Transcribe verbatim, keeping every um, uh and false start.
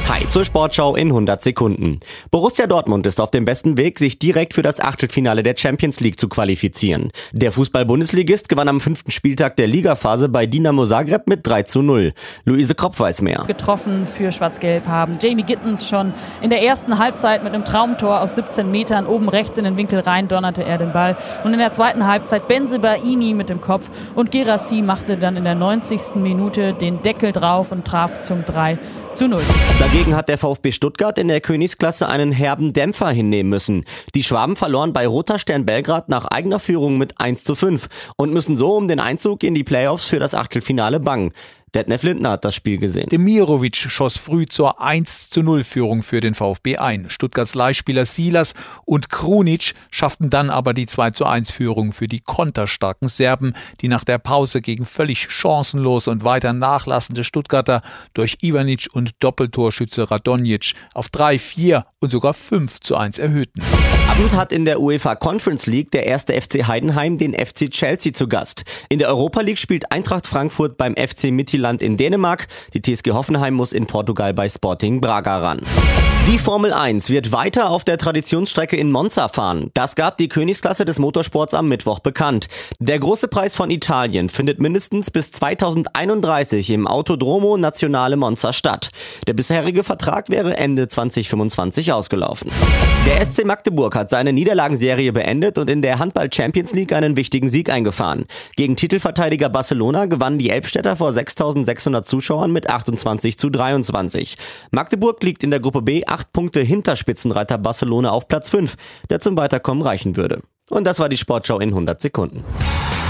Hi zur Sportschau in hundert Sekunden. Borussia Dortmund ist auf dem besten Weg, sich direkt für das Achtelfinale der Champions League zu qualifizieren. Der Fußball-Bundesligist gewann am fünften Spieltag der Ligaphase bei Dinamo Zagreb mit drei zu null. Luise Kropf weiß mehr. Getroffen für Schwarz-Gelb haben Jamie Gittens schon in der ersten Halbzeit mit einem Traumtor aus siebzehn Metern oben rechts in den Winkel rein donnerte er den Ball. Und in der zweiten Halbzeit Bensebaini mit dem Kopf und Guirassy machte dann in der neunzigsten Minute den Deckel drauf und traf zum drei zu null. Dagegen hat der VfB Stuttgart in der Königsklasse einen herben Dämpfer hinnehmen müssen. Die Schwaben verloren bei Roter Stern Belgrad nach eigener Führung mit eins zu fünf und müssen so um den Einzug in die Playoffs für das Achtelfinale bangen. Detlef Lindner hat das Spiel gesehen. Demirovic schoss früh zur eins zu null Führung für den VfB ein. Stuttgarts Leihspieler Silas und Krunic schafften dann aber die zwei zu eins Führung für die konterstarken Serben, die nach der Pause gegen völlig chancenlos und weiter nachlassende Stuttgarter durch Ivanic und Doppeltorschütze Radonjic auf drei, vier und sogar fünf zu eins erhöhten. Abend hat in der UEFA Conference League der erste F C Heidenheim den F C Chelsea zu Gast. In der Europa League spielt Eintracht Frankfurt beim F C Midtjylland in Dänemark. Die T S G Hoffenheim muss in Portugal bei Sporting Braga ran. Die Formel eins wird weiter auf der Traditionsstrecke in Monza fahren. Das gab die Königsklasse des Motorsports am Mittwoch bekannt. Der große Preis von Italien findet mindestens bis zweitausendeinunddreißig im Autodromo Nazionale Monza statt. Der bisherige Vertrag wäre Ende zweitausendfünfundzwanzig ausgelaufen. Der S C Magdeburg hat seine Niederlagenserie beendet und in der Handball-Champions League einen wichtigen Sieg eingefahren. Gegen Titelverteidiger Barcelona gewannen die Elbstädter vor sechstausendsechshundert Zuschauern mit achtundzwanzig zu dreiundzwanzig. Magdeburg liegt in der Gruppe B acht Punkte hinter Spitzenreiter Barcelona auf Platz fünf, der zum Weiterkommen reichen würde. Und das war die Sportschau in hundert Sekunden.